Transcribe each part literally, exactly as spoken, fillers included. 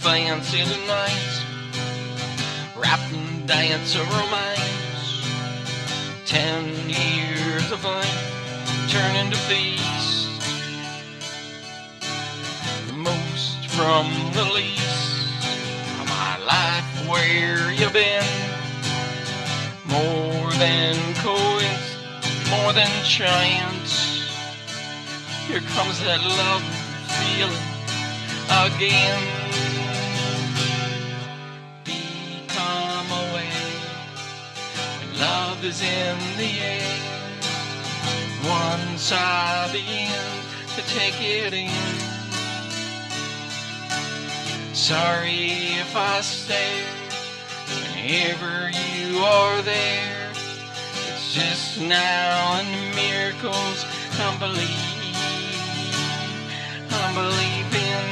fancy tonight, wrapped in dance of romance. Ten years of fun turn into feast, the most from the least of my life. Where you been? More than coincidence, more than chance. Here comes that love feeling again. Become aware when love is in the air. Once I begin to take it in, sorry if I stare whenever you are there. It's just now and miracles I believe. I'm believing.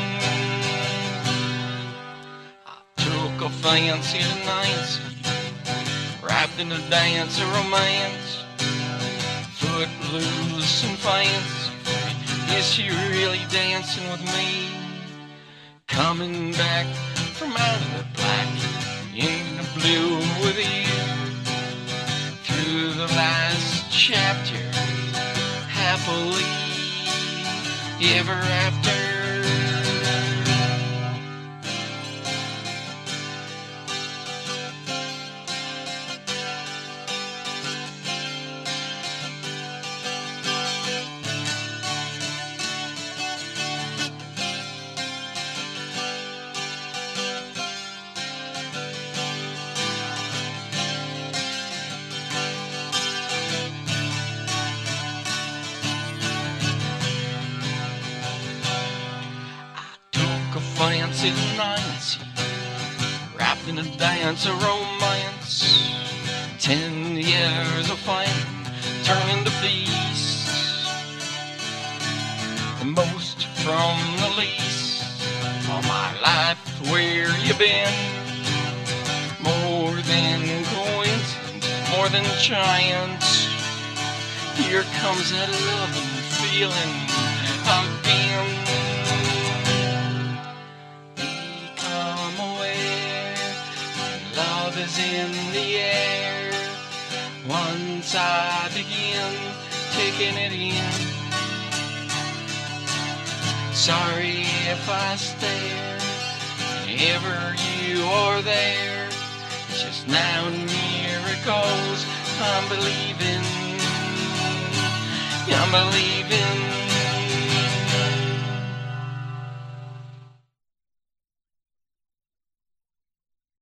I took a fancy tonight, wrapped in a dance of romance. Footloose and fancy, is she really dancing with me? Coming back from out of the black in the blue with you, through the last chapter, happily ever after. Fancy nights, wrapped in a dance of romance. Ten years of fun turn into feast, the most from the least of my life. Where you been? More than coincidence, more than chance. Here comes that loving feeling again. Love is in the air. Once I begin taking it in, sorry if I stare whenever you are there. It's just now in miracles I'm believing. I'm believing.